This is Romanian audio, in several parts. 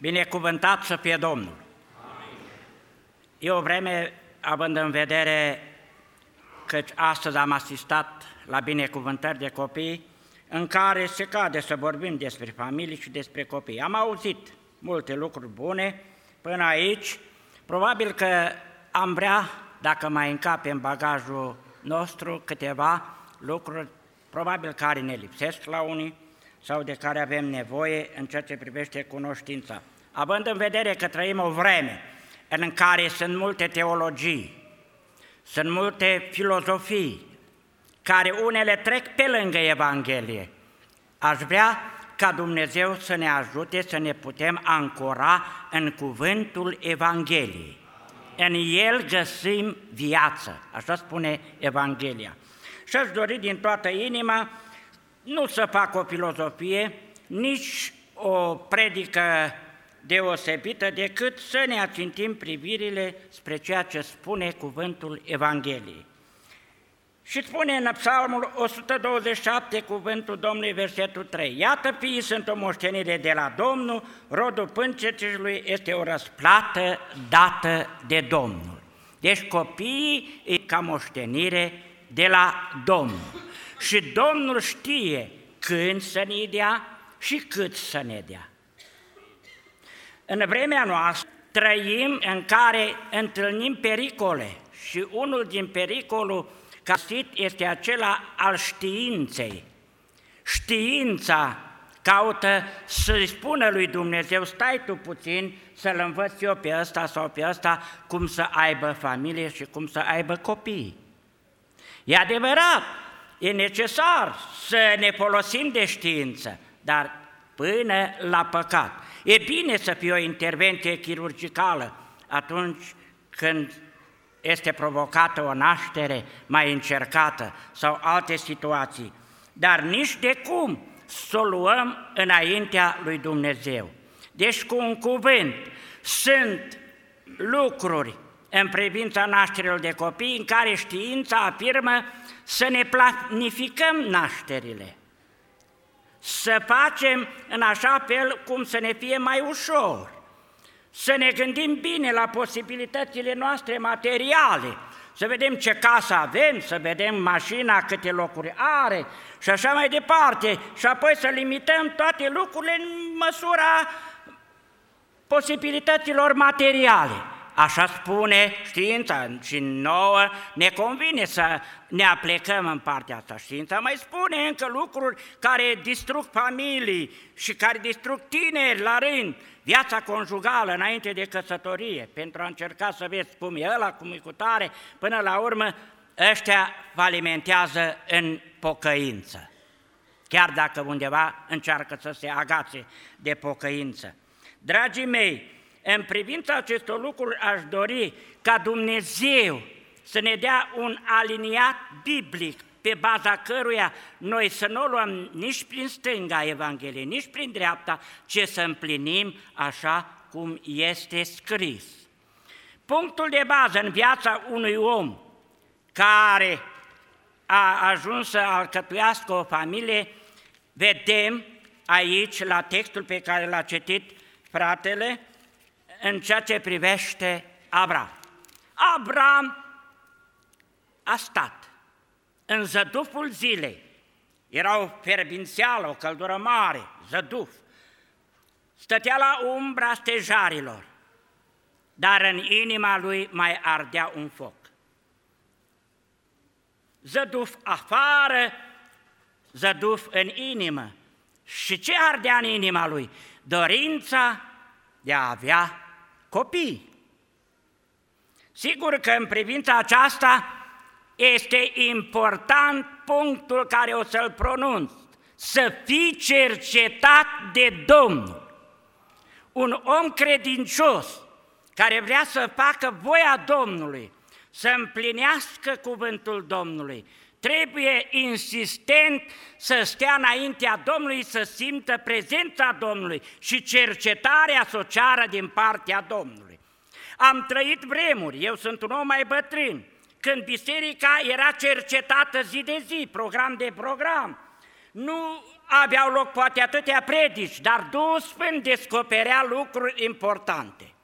Binecuvântat să fie Domnul! E o vreme, având în vedere că astăzi am asistat la binecuvântări de copii, în care se cade să vorbim despre familie și despre copii. Am auzit multe lucruri bune până aici, probabil că am vrea, dacă mai încape în bagajul nostru, câteva lucruri, probabil care ne lipsesc la unii sau de care avem nevoie în ceea ce privește cunoștința. Având în vedere că trăim o vreme în care sunt multe teologii, sunt multe filozofii, care unele trec pe lângă Evanghelie, aș vrea ca Dumnezeu să ne ajute să ne putem ancora în cuvântul Evangheliei. În el găsim viață, așa spune Evanghelia. Și aș dori din toată inima nu să fac o filozofie, nici o predică deosebită, decât să ne ațintim privirile spre ceea ce spune cuvântul Evangheliei. Și spune în Psalmul 127, cuvântul Domnului, versetul 3: Iată, fiii sunt o moștenire de la Domnul, rodul pâncetului este o răsplată dată de Domnul. Deci copiii e ca moștenire de la Domnul. Și Domnul știe când să ne dea și cât să ne dea. În vremea noastră trăim în care întâlnim pericole și unul din pericolul găsit este acela al științei. Știința caută să-i spună lui Dumnezeu: stai tu puțin să-l învăț eu pe ăsta sau pe ăsta cum să aibă familie și cum să aibă copii. E adevărat, e necesar să ne folosim de știință, dar până la păcat. E bine să fie o intervenție chirurgicală atunci când este provocată o naștere mai încercată sau alte situații, dar nici de cum să o luăm înaintea lui Dumnezeu. Deci, cu un cuvânt, sunt lucruri în privința nașterilor de copii în care știința afirmă să ne planificăm nașterile, să facem în așa fel cum să ne fie mai ușor, să ne gândim bine la posibilitățile noastre materiale, să vedem ce casă avem, să vedem mașina câte locuri are și așa mai departe, și apoi să limităm toate lucrurile în măsura posibilităților materiale. Așa spune știința și nouă ne convine să ne aplecăm în partea asta. Știința mai spune încă lucruri care distrug familii și care distrug tineri la rând, viața conjugală înainte de căsătorie, pentru a încerca să vezi cum e ăla, cum e cutare, până la urmă ăștia falimentează în pocăință, chiar dacă undeva încearcă să se agațe de pocăință. Dragii mei, în privința acestor lucruri aș dori ca Dumnezeu să ne dea un aliniat biblic pe baza căruia noi să nu o luăm nici prin stânga Evangheliei, nici prin dreapta, ci să împlinim așa cum este scris. Punctul de bază în viața unui om care a ajuns să alcătuiască o familie, vedem aici la textul pe care l-a citit fratele, în ceea ce privește Avram. Avram a stat în zăduful zilei. Era o ferbințială, o căldură mare, zăduf. Stătea la umbra stejarilor, dar în inima lui mai ardea un foc. Zăduf afară, zăduf în inimă. Și ce ardea în inima lui? Dorința de a avea copii. Sigur că în privința aceasta este important punctul care o să-l pronunț: să fii cercetat de Domnul. Un om credincios care vrea să facă voia Domnului, să împlinească cuvântul Domnului, trebuie insistent să stea înaintea Domnului, să simtă prezența Domnului și cercetarea să o ceară din partea Domnului. Am trăit vremuri, eu sunt un om mai bătrân, când biserica era cercetată zi de zi, program de program. Nu aveau loc poate atâtea predici, dar Duhul Sfânt descoperea lucruri importante.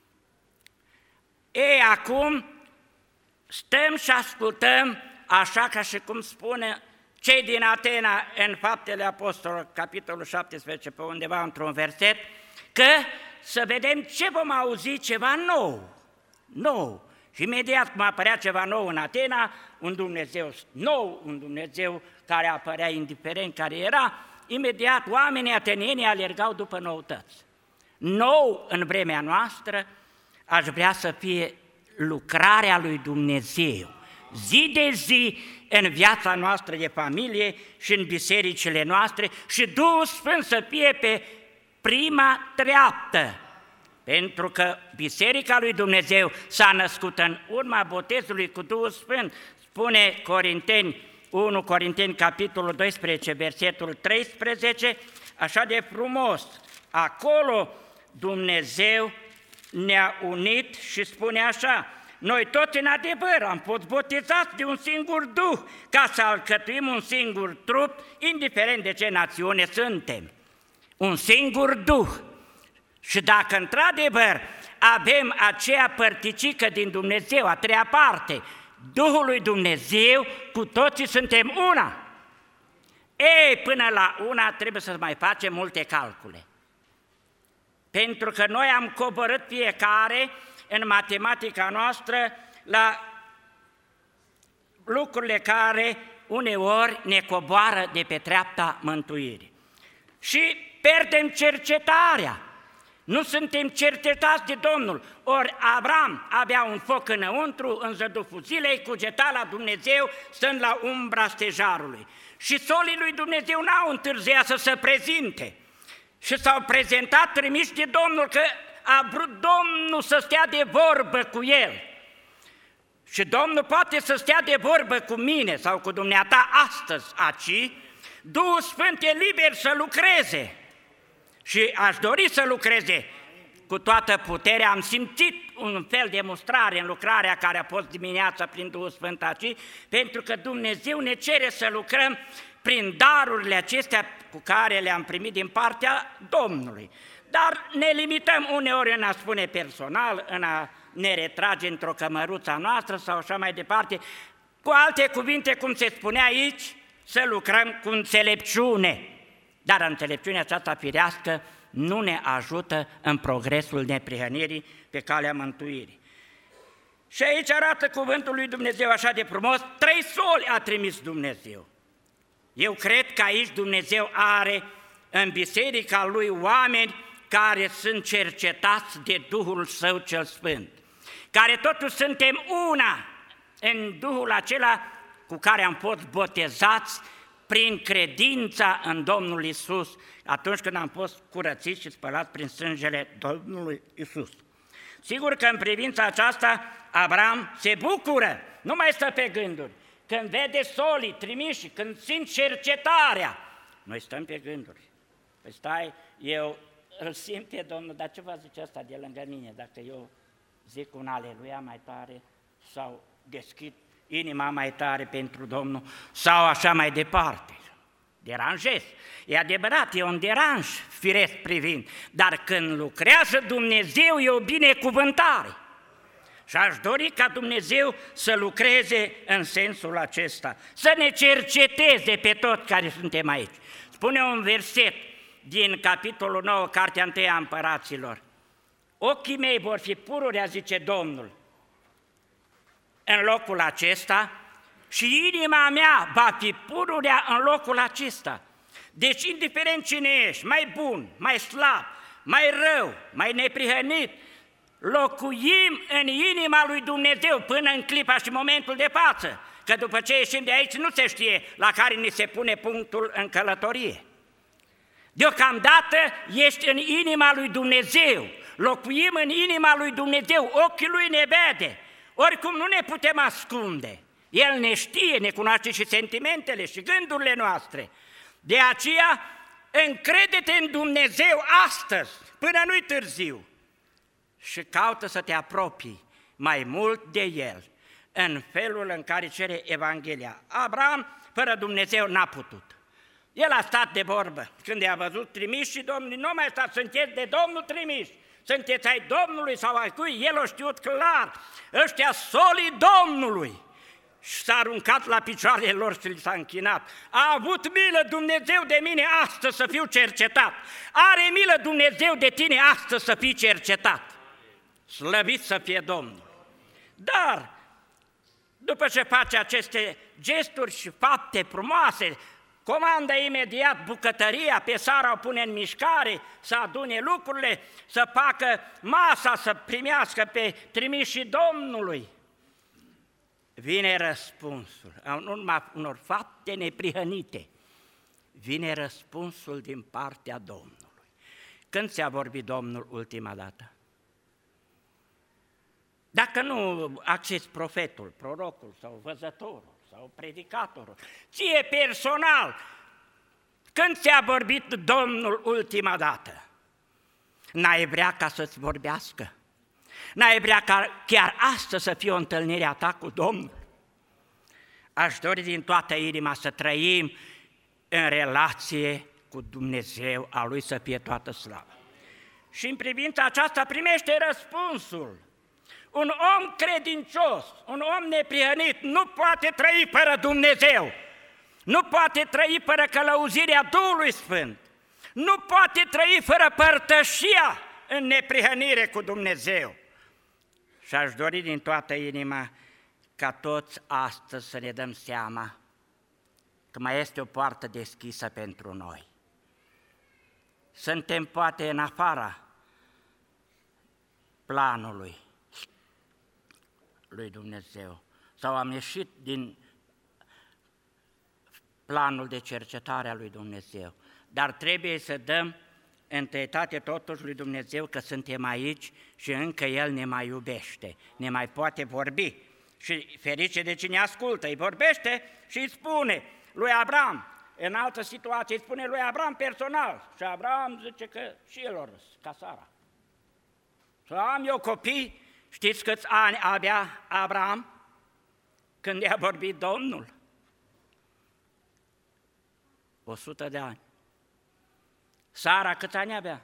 Ei, acum stăm și ascultăm, așa ca și cum spune cei din Atena în Faptele Apostolilor, capitolul 17, pe undeva într-un verset, că să vedem ce vom auzi, ceva nou. Și imediat cum apărea ceva nou în Atena, un Dumnezeu nou, un Dumnezeu care apărea indiferent care era, imediat oamenii atenieni alergau după noutăți. Nou în vremea noastră aș vrea să fie lucrarea lui Dumnezeu, zi de zi în viața noastră de familie și în bisericile noastre și Duhul Sfânt să fie pe prima treaptă. Pentru că Biserica lui Dumnezeu s-a născut în urma botezului cu Duhul Sfânt, spune 1 Corinteni, capitolul 12, versetul 13, așa de frumos. Acolo Dumnezeu ne-a unit și spune așa: noi toți în adevăr am fost botezați de un singur Duh ca să alcătuim un singur trup, indiferent de ce națiune suntem. Un singur Duh. Și dacă într-adevăr avem aceea părticică din Dumnezeu, a treia parte, Duhul lui Dumnezeu, cu toții suntem una. Ei, până la una trebuie să mai facem multe calcule. Pentru că noi am coborât fiecare în matematica noastră la lucrurile care uneori ne coboară de pe treapta mântuirii. Și pierdem cercetarea. Nu suntem cercetați de Domnul. Ori Avram avea un foc înăuntru, în zăduful zilei, cugeta la Dumnezeu, stând la umbra stejarului. Și solii lui Dumnezeu n-au întârziat să se prezinte. Și s-au prezentat trimiși de Domnul, că a vrut Domnul să stea de vorbă cu el. Și Domnul poate să stea de vorbă cu mine sau cu dumneata astăzi aici. Duhul Sfânt e liber să lucreze. Și aș dori să lucreze cu toată puterea. Am simțit un fel de mustrare în lucrarea care a fost dimineața prin Duhul Sfânt aici, pentru că Dumnezeu ne cere să lucrăm prin darurile acestea cu care le-am primit din partea Domnului. Dar ne limităm uneori în a spune personal, în a ne retrage într-o cămăruță noastră sau așa mai departe. Cu alte cuvinte, cum se spune aici, să lucrăm cu înțelepciune. Dar înțelepciunea aceasta firească nu ne ajută în progresul neprihănirii pe calea mântuirii. Și aici arată cuvântul lui Dumnezeu așa de frumos, 3 soli a trimis Dumnezeu. Eu cred că aici Dumnezeu are în biserica lui oameni care sunt cercetați de Duhul Său cel Sfânt, care totuși suntem una în Duhul acela cu care am fost botezați prin credința în Domnul Iisus, atunci când am fost curățiți și spălați prin sângele Domnului Iisus. Sigur că în privința aceasta Avram se bucură, nu mai stă pe gânduri. Când vede solii trimiși, când simt cercetarea, noi stăm pe gânduri. Păi stai, eu îl simt pe Domnul, dar ce va zice asta de lângă mine, dacă eu zic un aleluia mai tare sau deschid inima mai tare pentru Domnul sau așa mai departe. Deranjez. E adevărat, e un deranj firesc privind, dar când lucrează Dumnezeu e o binecuvântare. Și aș dori ca Dumnezeu să lucreze în sensul acesta, să ne cerceteze pe toți care suntem aici. Spune un verset din capitolul 9, Cartea 1 a Împăraților. Ochii mei vor fi pururea, zice Domnul, în locul acesta și inima mea va fi pururea în locul acesta. Deci, indiferent cine ești, mai bun, mai slab, mai rău, mai neprihănit, locuim în inima lui Dumnezeu până în clipa și momentul de față, că după ce ieșim de aici nu se știe la care ni se pune punctul în călătorie. Deocamdată ești în inima lui Dumnezeu, locuim în inima lui Dumnezeu, ochii lui ne vede, oricum nu ne putem ascunde. El ne știe, ne cunoaște și sentimentele și gândurile noastre. De aceea, încrede-te în Dumnezeu astăzi, până nu-i târziu, și caută să te apropii mai mult de El, în felul în care cere Evanghelia. Abraham, fără Dumnezeu, n-a putut. El a stat de vorbă când i-a văzut trimiși și Domnul, nu mai stați, sunteți de Domnul trimiși, sunteți ai Domnului sau ai cui, el a știut clar, ăștia solii Domnului. Și s-a aruncat la picioarele lor și li s-a închinat. A avut milă Dumnezeu de mine astăzi să fiu cercetat. Are milă Dumnezeu de tine astăzi să fii cercetat. Slăvit să fie Domnul. Dar, după ce face aceste gesturi și fapte frumoase, comandă imediat bucătăria, pe Sara o pune în mișcare, să adune lucrurile, să facă masa, să primească pe trimișii Domnului. Vine răspunsul, în urma unor fapte neprihănite, vine răspunsul din partea Domnului. Când ți-a vorbit Domnul ultima dată? Dacă nu accesi profetul, prorocul sau văzătorul sau predicatorul, ție personal, când ți-a vorbit Domnul ultima dată? N-ai vrea ca să-ți vorbească? N-ai vrea ca chiar astăzi să fie o întâlnire a ta cu Domnul? Aș dori din toată inima să trăim în relație cu Dumnezeu, a Lui să fie toată slava. Și în privința aceasta primește răspunsul. Un om credincios, un om neprihănit nu poate trăi fără Dumnezeu, nu poate trăi fără călăuzirea Duhului Sfânt, nu poate trăi fără părtășia în neprihănire cu Dumnezeu. Și aș dori din toată inima ca toți astăzi să ne dăm seama că mai este o poartă deschisă pentru noi. Suntem poate în afara planului lui Dumnezeu sau am ieșit din planul de cercetare a lui Dumnezeu, dar trebuie să dăm întâietate totuși lui Dumnezeu că suntem aici și încă El ne mai iubește, ne mai poate vorbi. Și ferice de cine ascultă, îi vorbește și îi spune lui Abraham, în altă situație îi spune lui Abraham personal. Și Abraham zice că și el a râs, ca Sara. Să am eu copii, știți câți ani avea Abraham când i-a vorbit Domnul? 100 de ani. Sara câți ani avea?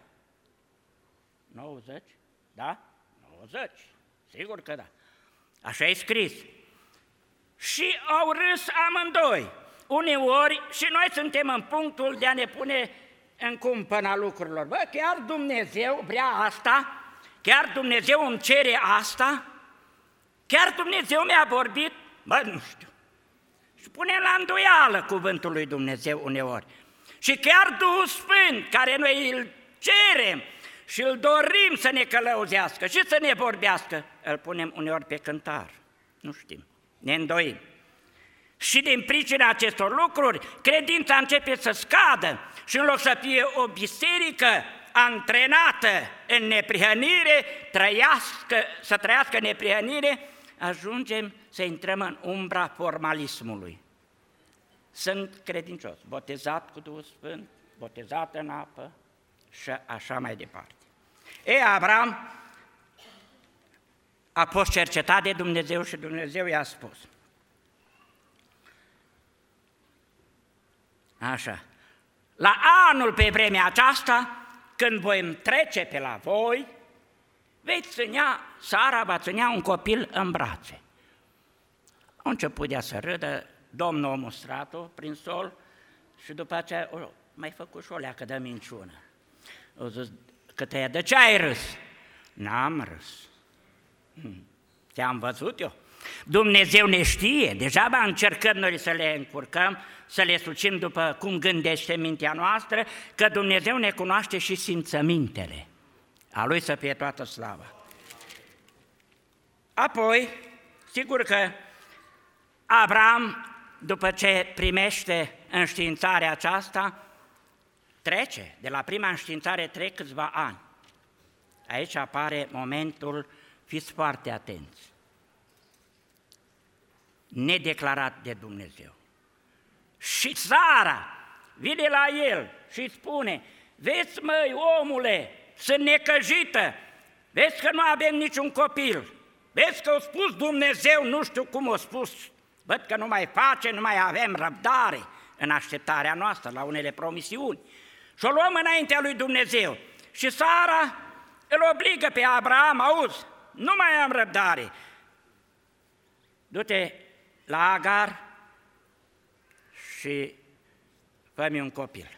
90? Da? 90, sigur că da. Așa e scris. Și au râs amândoi. Uneori și noi suntem în punctul de a ne pune în cumpăna lucrurilor. Bă, chiar Dumnezeu vrea asta? Chiar Dumnezeu îmi cere asta? Chiar Dumnezeu mi-a vorbit? Bă, nu știu. Și punem la îndoială cuvântul lui Dumnezeu uneori. Și chiar Duhul Sfânt, care noi îl cerem și îl dorim să ne călăuzească și să ne vorbească, îl punem uneori pe cântar. Nu știm, ne îndoim. Și din pricina acestor lucruri, credința începe să scadă și în loc să fie o biserică antrenată în neprihănire, să trăiască neprihănire, ajungem să intrăm în umbra formalismului. Sunt credincios, botezat cu Duhul Sfânt, botezat în apă și așa mai departe. Abraham a fost cercetat de Dumnezeu și Dumnezeu i-a spus. Așa, la anul pe vremea aceasta, când voi trece pe la voi, Sara va ținea un copil în brațe. A început de a să râdă, Domnul a mustrat-o prin sol și după aceea mai făcut și o leacă de minciună. O zis, că tăia, de ce ai râs? N-am râs. Te-am văzut eu. Dumnezeu ne știe, degeaba încercăm noi să le încurcăm, să le sucim după cum gândește mintea noastră, că Dumnezeu ne cunoaște și simțămintele. A Lui să fie toată slava. Apoi, sigur că Abraham, după ce primește înștiințarea aceasta, trece, de la prima înștiințare trec câțiva ani. Aici apare momentul, fiți foarte atenți, nedeclarat de Dumnezeu. Și Sara vine la el și îi spune, vezi măi omule, sunt necăjită, vezi că nu avem niciun copil, vezi că a spus Dumnezeu, nu știu cum a spus, văd că nu mai face, nu mai avem răbdare, în așteptarea noastră la unele promisiuni. Și o luăm înaintea lui Dumnezeu. Și Sara îl obligă pe Abraham, auzi, nu mai am răbdare. Du-te la Agar și fă-mi un copil.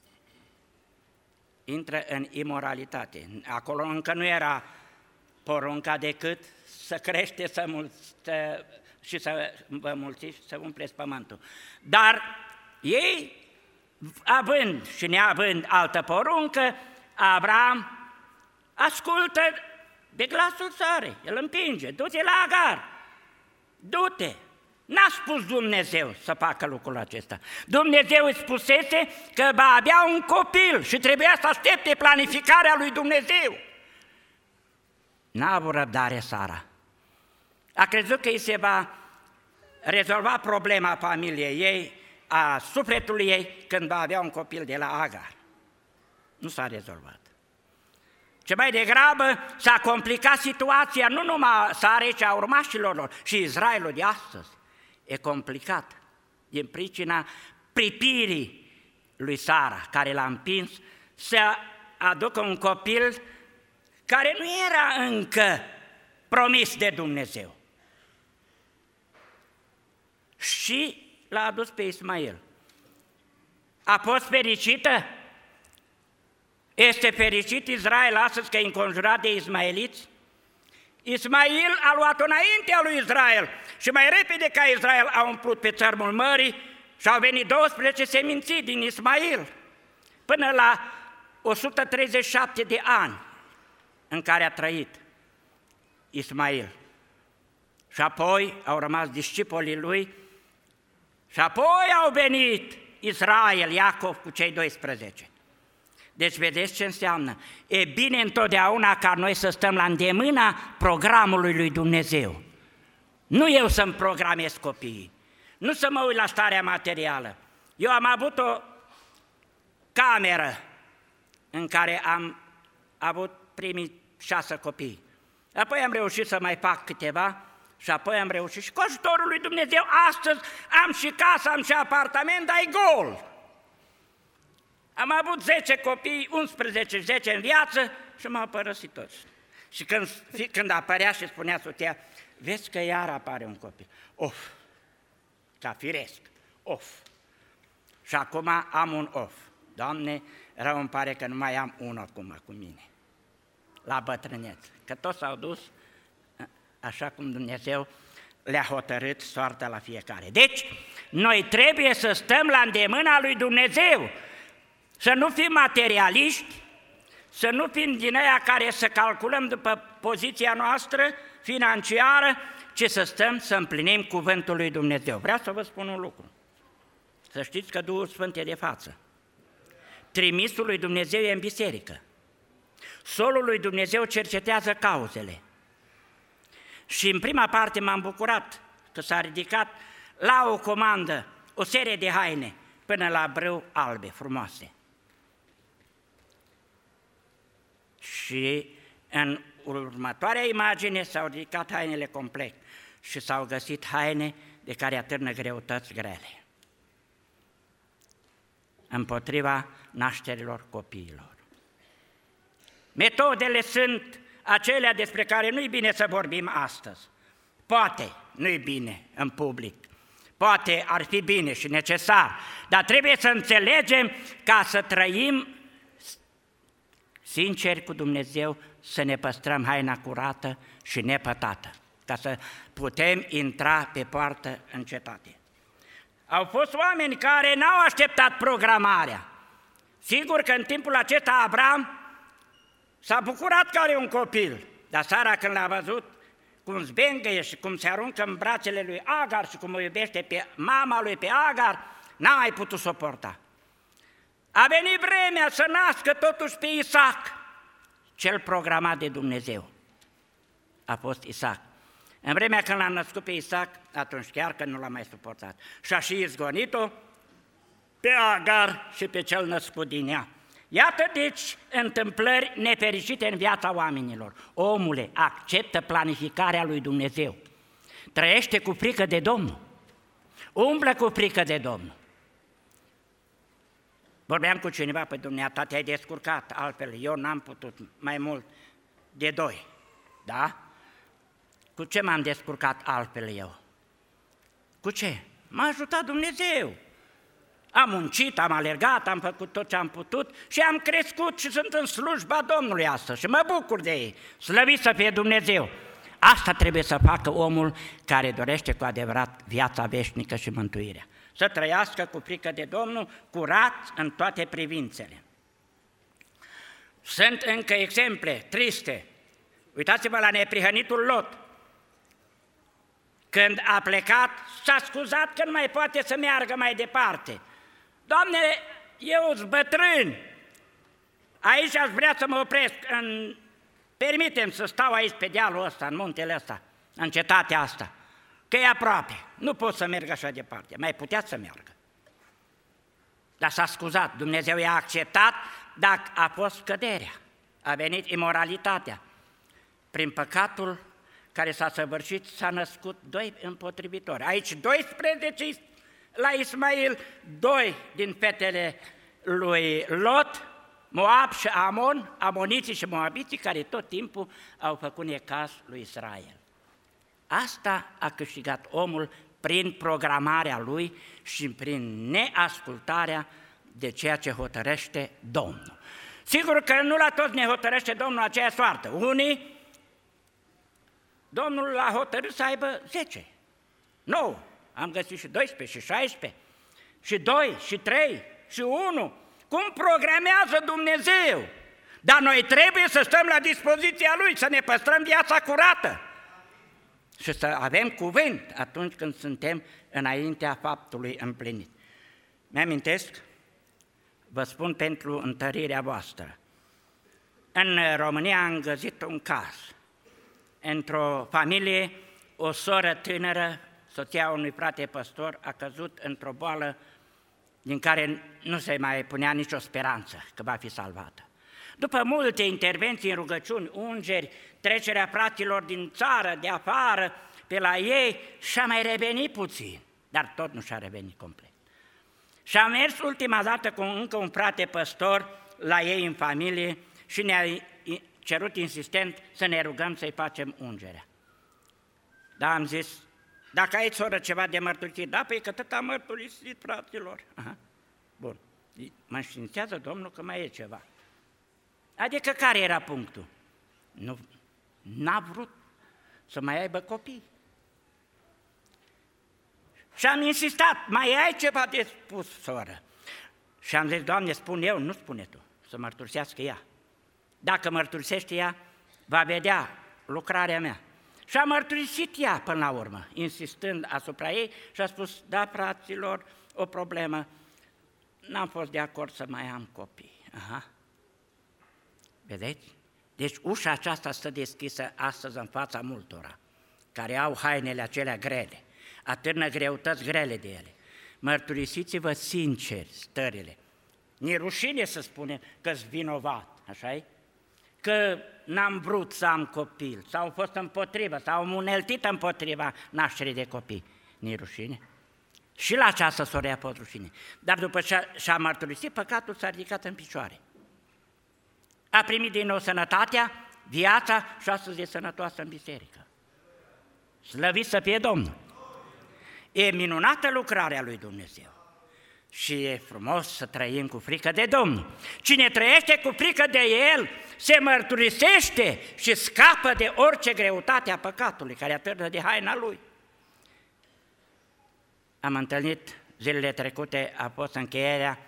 Intră în imoralitate. Acolo încă nu era porunca decât să crește și să vă mulțiți și să umpleți pământul. Dar ei, având și neavând altă poruncă, Abraham ascultă de glasul Sarei, el împinge, du-te la Agar, du-te. N-a spus Dumnezeu să facă lucrul acesta. Dumnezeu îi spusese că va avea un copil și trebuia să aștepte planificarea lui Dumnezeu. N-a avut răbdare Sara. A crezut că îi se va rezolva problema familiei ei, a sufletului ei, când va avea un copil de la Agar. Nu s-a rezolvat. Ce mai degrabă s-a complicat situația, nu numai Sarei, ci a urmașilor lor, și Israelul de astăzi. E complicat din pricina pripirii lui Sara, care l-a împins să aducă un copil care nu era încă promis de Dumnezeu. Și l-a adus pe Ismail. A fost fericită? Este fericit Israel astăzi că e înconjurat de ismaeliți? Ismail a luat-o înaintea lui Israel și mai repede ca Israel a umplut pe țărmul mării și au venit 12 seminții din Ismail până la 137 de ani în care a trăit Ismail. Și apoi au rămas discipolii lui și apoi au venit Israel, Iacov cu cei 12. Deci vedeți ce înseamnă? E bine întotdeauna ca noi să stăm la îndemâna programului lui Dumnezeu. Nu eu să-mi programez copiii, nu să mă uit la starea materială. Eu am avut o cameră în care am avut primii 6 copii. Apoi am reușit să mai fac câteva și apoi am reușit și cu ajutorul lui Dumnezeu astăzi am și casă, am și apartament, dar e gol. Am avut 10 copii, 11, 10 în viață și m-au părăsit toți. Și când apărea și spunea soția, vezi că iar apare un copil. Of, ca firesc, of. Și acum am un of. Doamne, rău îmi pare că nu mai am unul acum cu mine, la bătrânețe, că toți s-au dus așa cum Dumnezeu le-a hotărât soarta la fiecare. Deci, noi trebuie să stăm la îndemâna lui Dumnezeu, să nu fim materialiști, să nu fim din aia care să calculăm după poziția noastră financiară, ci să stăm să împlinim cuvântul lui Dumnezeu. Vreau să vă spun un lucru. Să știți că Duhul Sfânt e de față. Trimisul lui Dumnezeu e în biserică. Solul lui Dumnezeu cercetează cauzele. Și în prima parte m-am bucurat că s-a ridicat la o comandă o serie de haine până la brâu albe, frumoase. Și în următoarea imagine s-au ridicat hainele complet și s-au găsit haine de care atârnă greutăți grele împotriva nașterilor copiilor. Metodele sunt acelea despre care nu-i bine să vorbim astăzi. Poate nu-i bine în public, poate ar fi bine și necesar, dar trebuie să înțelegem ca să trăim sinceri cu Dumnezeu, să ne păstrăm haina curată și nepătată, ca să putem intra pe poartă în cetate. Au fost oameni care n-au așteptat programarea. Sigur că în timpul acesta Abraham s-a bucurat că are un copil, dar Sara când l-a văzut cum zbengăie și cum se aruncă în brațele lui Agar și cum o iubește pe mama lui, pe Agar, n-a mai putut suporta. A venit vremea să nască totuși pe Isaac, cel programat de Dumnezeu. A fost Isaac. În vremea când l-a născut pe Isaac, atunci chiar că nu l-a mai suportat. Și-a și izgonit-o pe Agar și pe cel născut din ea. Iată deci întâmplări nefericite în viața oamenilor. Omule, acceptă planificarea lui Dumnezeu. Trăiește cu frică de Domnul. Umblă cu frică de Domnul. Vorbeam cu cineva, pe dumneata te-ai descurcat altfel, eu n-am putut mai mult de 2, da? Cu ce m-am descurcat altfel eu? Cu ce? M-a ajutat Dumnezeu. Am muncit, am alergat, am făcut tot ce am putut și am crescut și sunt în slujba Domnului astăzi și mă bucur de ei. Slăvit să fie Dumnezeu! Asta trebuie să facă omul care dorește cu adevărat viața veșnică și mântuirea. Să trăiască cu frică de Domnul, curat în toate privințele. Sunt încă exemple triste. Uitați-vă la neprihănitul Lot. Când a plecat, s-a scuzat că nu mai poate să meargă mai departe. Doamne, eu sunt bătrân, aici aș vrea să mă opresc, permitem să stau aici pe dealul ăsta, în muntele ăsta, în cetatea asta, că e aproape, nu pot să merg așa departe, mai putea să meargă. Dar s-a scuzat, Dumnezeu i-a acceptat, dar a fost căderea, a venit imoralitatea. Prin păcatul care s-a săvârșit, s-a născut 2 împotrivitori. Aici 12 la Ismail, 2 din fetele lui Lot, Moab și Amon, amoniții și moabiții, care tot timpul au făcut necaz lui Israel. Asta a câștigat omul prin programarea lui și prin neascultarea de ceea ce hotărăște Domnul. Sigur că nu la toți ne hotărăște Domnul aceea soartă. Unii, Domnul l-a hotărât să aibă 10, 9, am găsit și 12, și 16, și 2, și 3, și 1. Cum programează Dumnezeu? Dar noi trebuie să stăm la dispoziția Lui, să ne păstrăm viața curată și să avem cuvânt atunci când suntem înaintea faptului împlinit. Mi-amintesc, vă spun pentru întărirea voastră, în România am găsit un caz. Într-o familie, o soră tânără, soția unui frate păstor, a căzut într-o boală din care nu se mai punea nicio speranță că va fi salvată. După multe intervenții în rugăciuni, ungeri, trecerea fraților din țară, de afară, pe la ei, și-a mai revenit puțin, dar tot nu și-a revenit complet. Și-a mers ultima dată cu încă un frate păstor la ei în familie și ne-a cerut insistent să ne rugăm să-i facem ungerea. Da, am zis, dacă ai, soră, ceva de mărturisit, da, păi că tot am mărturisit, fraților. Aha. Bun, mă înștiințează Domnul că mai e ceva. Adică care era punctul? Nu, n-a vrut să mai aibă copii. Și am insistat, mai ai ceva de spus, soră? Și am zis, Doamne, spun eu, nu spune tu, să mărturisească ea. Dacă mărturisește ea, va vedea lucrarea mea. Și a mărturisit ea până la urmă, insistând asupra ei și a spus, da, fraților, o problemă, n-am fost de acord să mai am copii. Aha. Vedeți? Deci ușa aceasta stă deschisă astăzi în fața multora, care au hainele acelea grele, atârnă greutăți grele de ele. Mărturisiți-vă sinceri stările. Ni rușine să spunem că-s vinovat, așa-i? Că n-am vrut să am copil, sau am fost împotrivă, sau am uneltit împotriva nașterii de copii. Ni rușine? Și la această soră a fost rușine. Dar după ce și-a mărturisit, păcatul s-a ridicat în picioare. A primit din nou sănătatea, viața și astăzi e sănătoasă în biserică. Slăvit să fie Domnul! E minunată lucrarea lui Dumnezeu și e frumos să trăim cu frică de Domnul. Cine trăiește cu frică de El se mărturisește și scapă de orice greutate a păcatului care atârnă de haina lui. Am întâlnit zilele trecute, a fost încheierea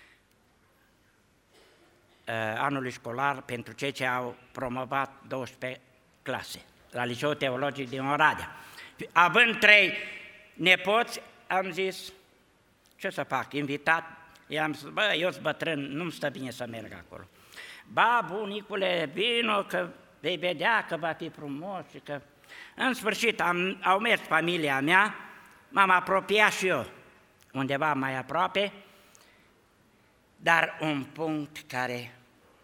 anului școlar pentru cei ce au promovat 12 clase la Liceul Teologic din Oradea. Având 3 nepoți, am zis, ce să fac, invitat, i-am zis, bă, eu sunt bătrân, nu-mi stă bine să merg acolo. Ba, bunicule, vino că vei vedea că va fi frumos și că... În sfârșit, au mers familia mea, m-am apropiat și eu, undeva mai aproape, dar un punct care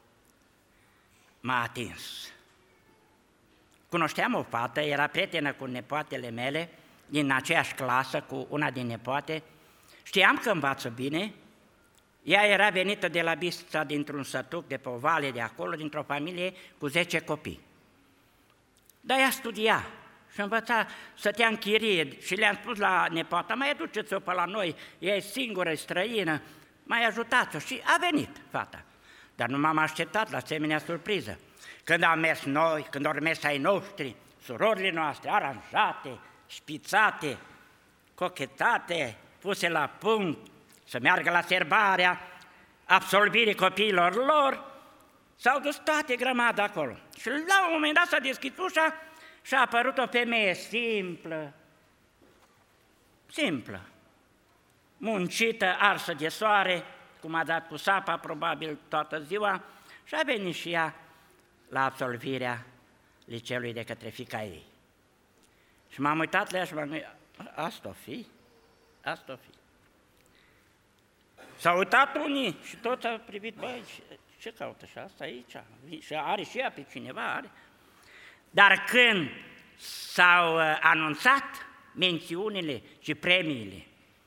m-a atins. Cunoșteam o fată, era prietenă cu nepoatele mele, din aceeași clasă cu una din nepoate, știam că învață bine, Ea era venită de la Bistrița, dintr-un sătuc de pe o vale de acolo, dintr-o familie cu 10 copii. Dar ea studia și învăța, stătea în chirie și le-am spus la nepoata, mai aduceți-o pe la noi, ea e singură, e străină, mai ajutați-o. Și a venit fata. Dar nu m-am așteptat la asemenea surpriză. Când am mers noi, când au mers ai noștri, surorile noastre, aranjate, șpițate, cochetate, puse la punct, să meargă la serbarea absolvirii copiilor lor, s-au dus toate grămada acolo. Și la un moment dat s-a deschis ușa și a apărut o femeie simplă, muncită, arsă de soare, cum a dat cu sapa probabil toată ziua, și a venit și ea la absolvirea liceului de către fiica ei. Și m-am uitat la ea și m-am gândit, asta o fi? S-au uitat unii și toți au privit, băi, ce caută și asta aici? Și are și ea pe cineva, are. Dar când s-au anunțat mențiunile și premiile,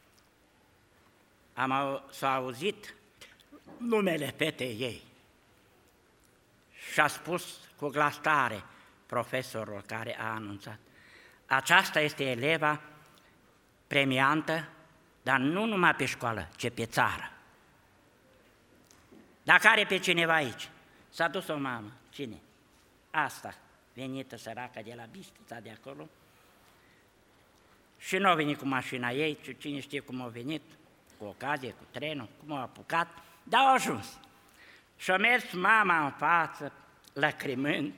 s-a auzit numele fetei ei și a spus cu glas tare profesorul care a anunțat: aceasta este eleva premiantă, dar nu numai pe școală, ci pe țară. Dacă are pe cineva aici, s-a dus o mamă, cine? Asta, venită săracă de la Bistrița de acolo, și nu a venit cu mașina ei, ci cine știe cum a venit, cu ocazie, cu trenul, cum a apucat, dar a ajuns. Și a mers mama în față, lacrimând,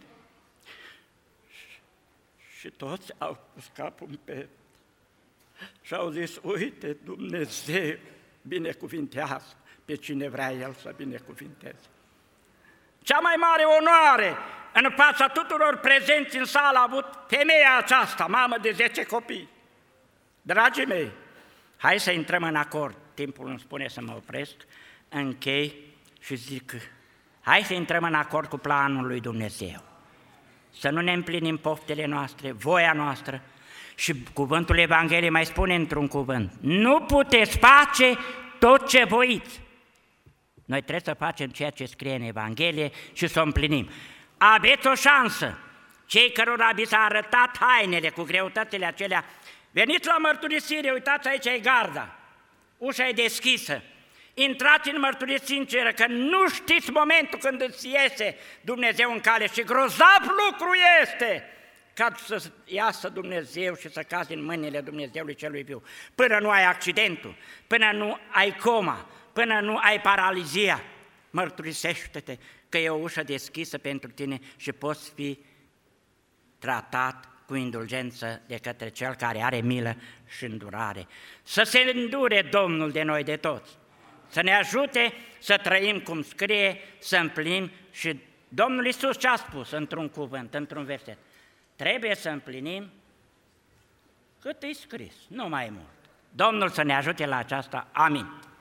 și toți au pus capul în piept și au zis: uite, Dumnezeu binecuvintează pe cine vrea El să binecuvinteze. Cea mai mare onoare în fața tuturor prezenți în sală a avut femeia aceasta, mamă de 10 copii. Dragii mei, hai să intrăm în acord. Timpul îmi spune să mă opresc, închei și zic: hai să intrăm în acord cu planul lui Dumnezeu. Să nu ne împlinim poftele noastre, voia noastră. Și cuvântul Evangheliei mai spune într-un cuvânt: nu puteți face tot ce voiți. Noi trebuie să facem ceea ce scrie în Evanghelie și să o împlinim. Aveți o șansă, cei cărora vi s-a arătat hainele cu greutățile acelea, veniți la mărturisire, uitați, aici e garda, ușa e deschisă, intrați în mărturie sinceră, că nu știți momentul când îți iese Dumnezeu în cale și grozav lucru este ca să iasă Dumnezeu și să cazi în mâinile Dumnezeului celui viu. Până nu ai accidentul, până nu ai coma, până nu ai paralizia, mărturisește-te că e o ușă deschisă pentru tine și poți fi tratat cu indulgență de către Cel care are milă și îndurare. Să se îndure Domnul de noi de toți, să ne ajute să trăim cum scrie, să împlinim. Și Domnul Iisus ce a spus într-un cuvânt, într-un verset? Trebuie să împlinim cât e scris, nu mai mult. Domnul să ne ajute la aceasta. Amin.